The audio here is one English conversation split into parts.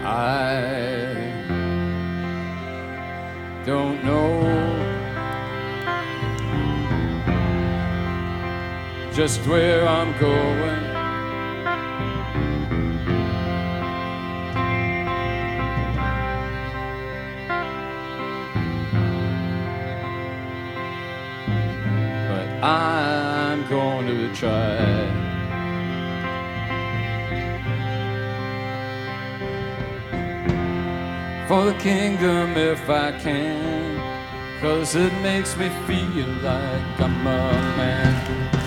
I don't know just where I'm going. But I'm going to try. For the kingdom if I can, 'cause it makes me feel like I'm a man.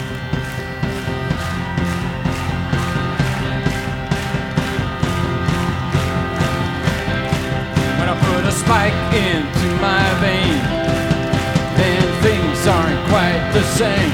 When I put a spike into my vein, then things aren't quite the same.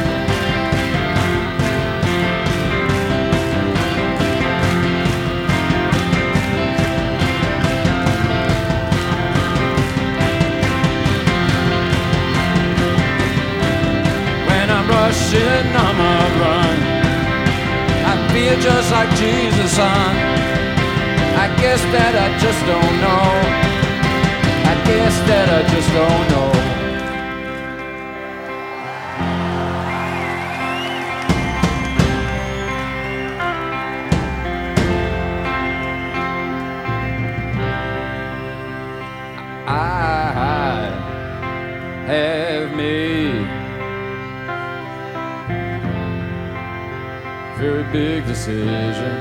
Rushing on my run, I feel just like Jesus, son. I guess that I just don't know. I guess that I just don't know. I have made very big decision.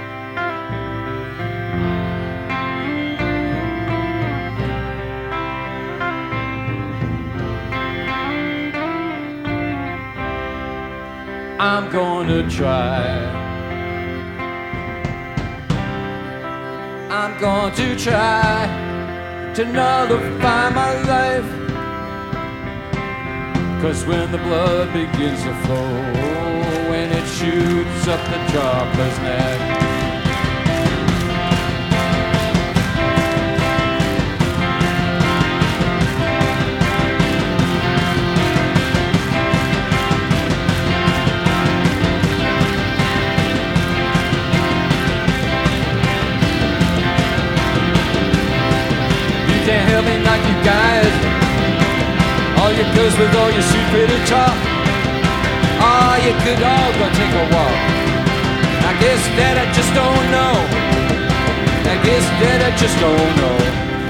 I'm going to try. I'm going to try to nullify my life. 'Cause when the blood begins to flow, when it shoots up the dropper's neck, you can't help me like you guys. All your girls with all your sweet pretty talk. Oh, you could all go take a walk. I guess that I just don't know. I guess that I just don't know.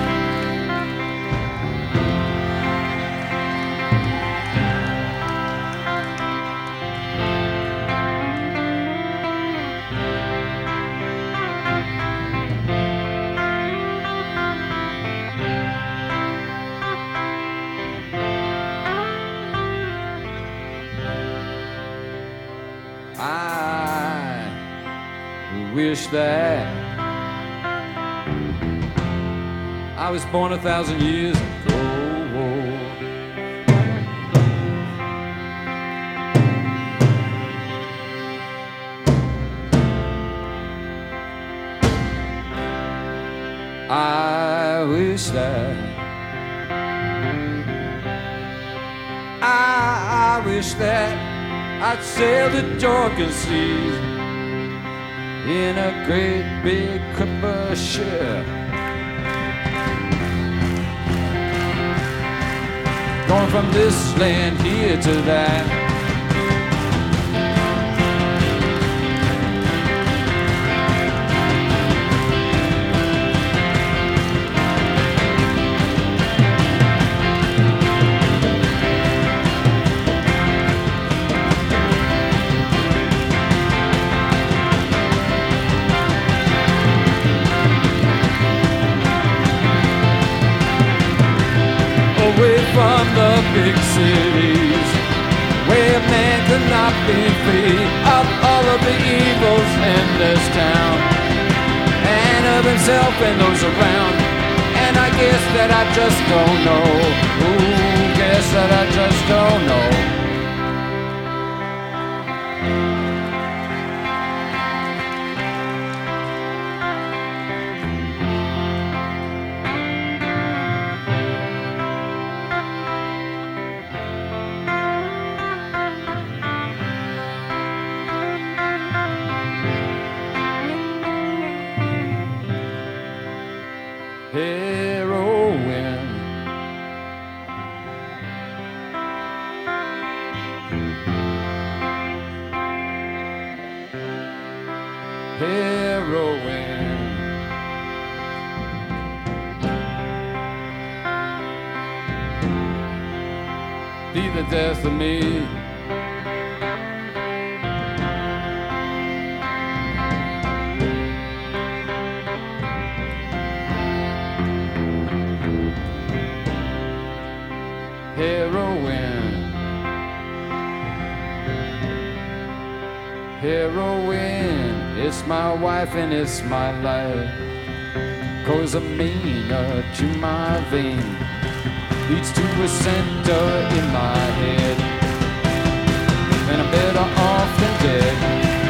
I wish that I was born 1,000 years ago. I wish that I wish that I'd sail the Dorcan seas in a great big clipper ship, going from this land here to that. Away from the big cities, where man could not be free of all of the evils in this town, and of himself and those around. And I guess that I just don't know. Ooh, guess that I just don't know. heroin. Heroin. Be the death of me. Heroin. Heroin. It's my wife and it's my life. Cause a meaner to my vein leads to a center in my head, and I'm better off than dead.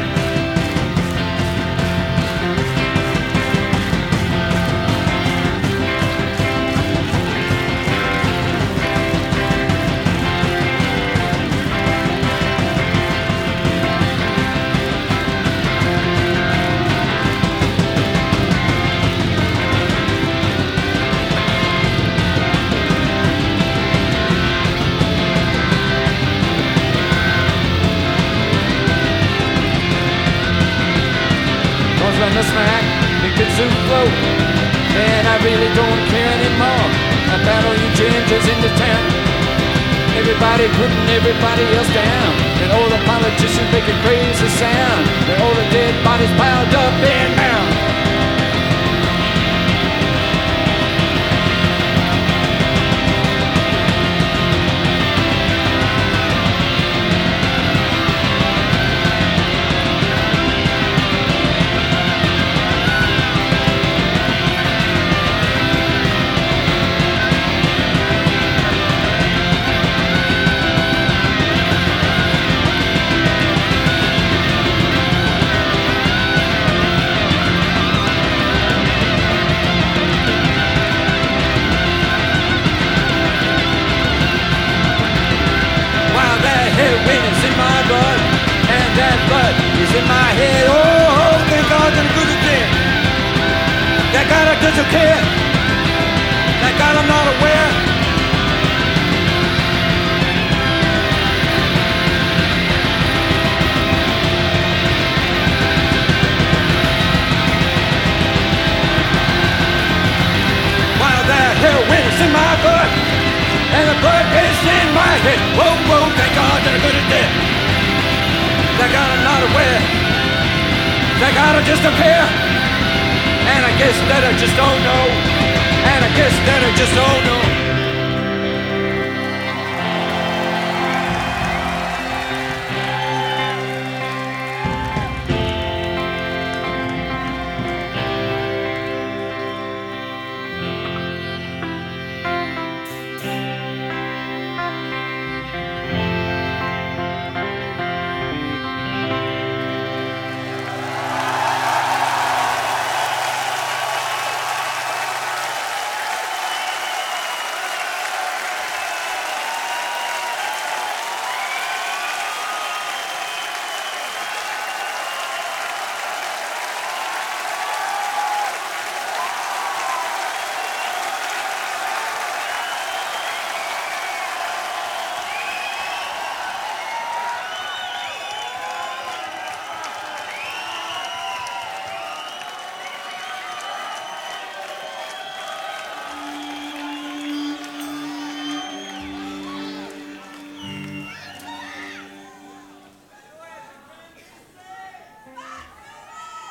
When the smack begins to float, man, I really don't care anymore about all you gingers in the town. Everybody putting everybody else down, and all the politicians making crazy sound, and all the dead bodies piled up in mound. In my head, oh, thank God that I'm good at that. That God I doesn't care. That God I'm not aware. While that heroin is in my blood, and the blood is in my head. Whoa, whoa, thank God that I'm good at that. That God I'm not aware. That God I just don't care. And I guess that I just don't know. And I guess that I just don't know.